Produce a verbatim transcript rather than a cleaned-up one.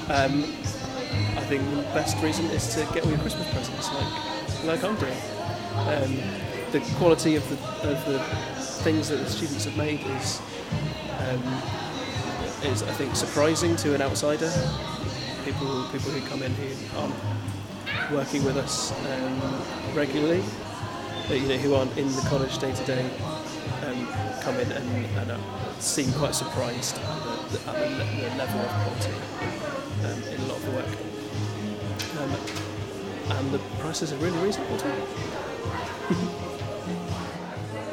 Um, I think the best reason is to get all your Christmas presents, like like I'm doing. Um, the quality of the of the things that the students have made is um, is I think surprising to an outsider. People people who come in who aren't working with us um, regularly, but, you know, who aren't in the college day to day, um, come in and, and uh, seem quite surprised at the, at the, the level of quality um, in a lot of the work. Um, and the prices are really reasonable too.